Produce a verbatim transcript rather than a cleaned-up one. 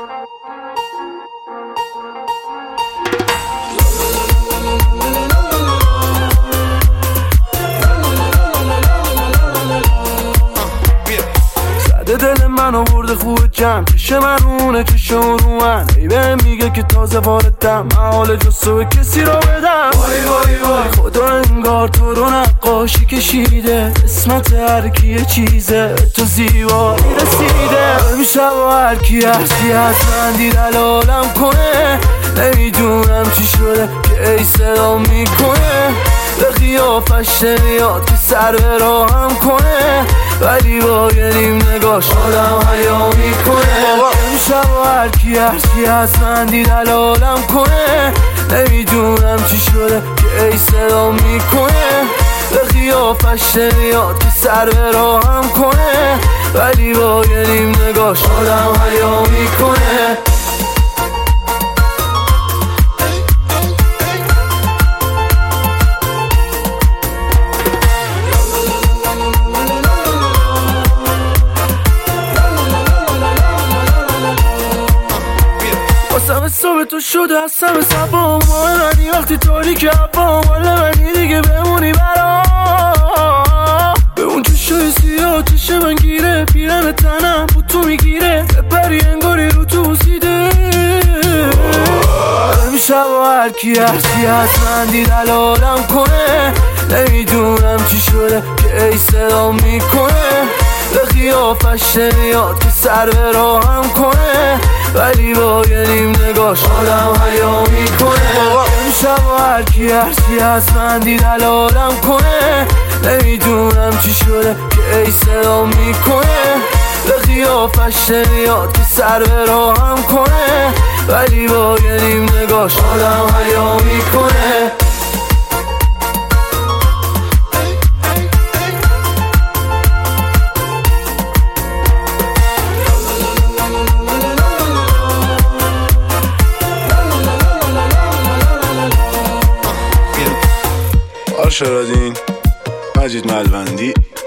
دل منو برده خوب جمع چشه منونه چشه رو من ای بهم میگه که تازه واردم حال جستو به کسی را بدم وای وای وای خدا انگار تو رو نقاشی کشیده اسمت هر کی یه چیزه تو زیبایی رسیده میشه با هر کی هرچی از من دید الالم کنه نمیدونم چی شده که ای صدا میکنه به قیافش نمیاد که سر به راهم کنه ولی با یه نیم نگاش آدم حیا میکنه امشب و هر کی هرچی از من دید الالم کنه نمیدونم چی شده که ای صدا میکنه به قیافش نمیاد که سر به راهم کنه ولی با یه نیم نگاش آدم حیا میکنه واسم صبح تو شده هستم سبا ماه منی وقتی تاریک هوا مال منی دیگه بمونی برام به اون چشای سیاه چش من گیره پیرن تنم بود تو میگیره بپری انگاری رو تو بوسیده میشم و هر کی هرچی از من دید الالم کنه نمیدونم چی شده که ای صدا میکنه به قیافش نمیاد که سر به راهم کنه ولی با یه نیم نگاش آدم حیا میکنه امشب و هر کی هرچی از من دید الالم کنه نمیدونم چی شده که ای صدا میکنه به قیافش نمیاد که سر به راهم کنه ولی با یه نیم نگاش آدم حیا میکنه آرشارادین مجید ملوندی